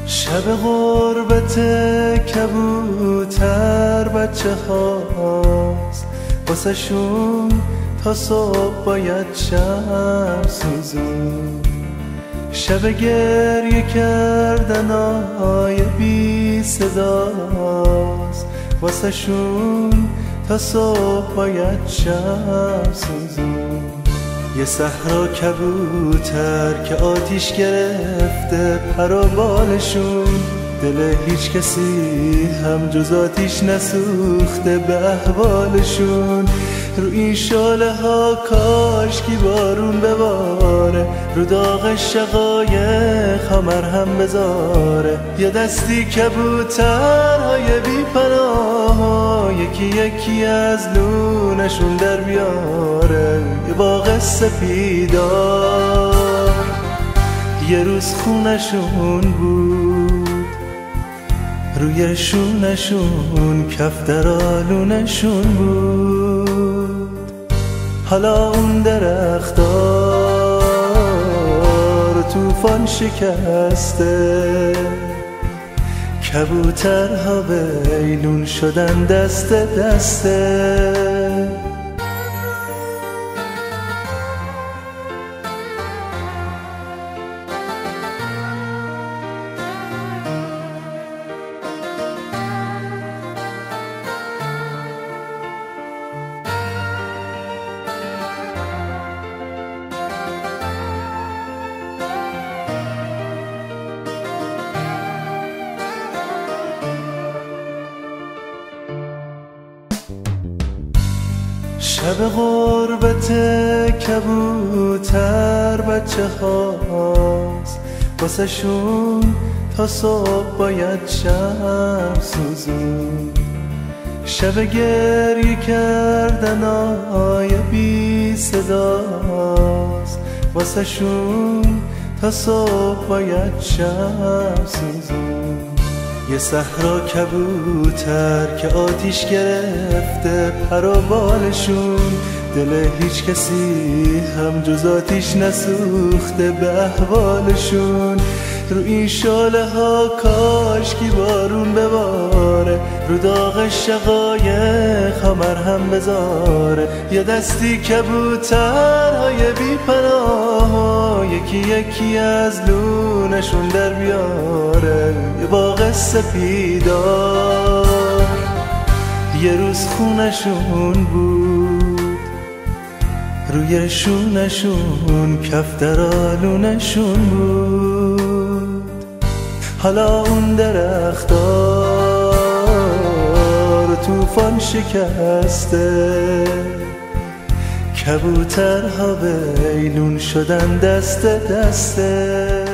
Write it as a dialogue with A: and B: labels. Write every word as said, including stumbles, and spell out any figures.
A: شب غربت کبوتر بچه هاست، واسه شون تا صبح باید شب سوزون. شب گریه کردن آی بی صداست، واسه شون تا صبح باید شب سوزون. یه صحرا کبوتر که آتیش گرفته پر و بالشون، دل هیچ کسی هم جز آتیش نسوخته به احوالشون. رو این شاله ها کاشکی بارون بباره، رو داغ شقایق ها مرهم بذاره. یه دستی کبوترهای بی پناه، یکی یکی از لونشون در بیاره. یه باغ سپیدار یه روز خونشون بود، روی شونشون کف در آلونشون بود. حالا اون درختار طوفان شکسته، کبوترها بیلون شدن دست دسته. شب غربت کبوتر بچه هاست، واسه شون تا صبح باید شب سوزون. شب گریه کردن آی بی صداست، واسه شون تا صبح باید شب سوزون. یه صحرا کبوتر که آتیش گرفته پر و بالشون، دل هیچ کسی هم جز آتیش نسوخته به احوالشون. رو این شاله ها کاشکی بارون بباره، رو داغ شقایق ها مرهم بذاره. یه دستی کبوترهای بی پناه، یکی یکی از لونشون در بیاره. یه باغ سپیدار یه روز خونشون بود، روی شونشون کف در آلونشون بود. حالا اون درختار طوفان شکسته، کبوترها بیلون شدن دست دسته.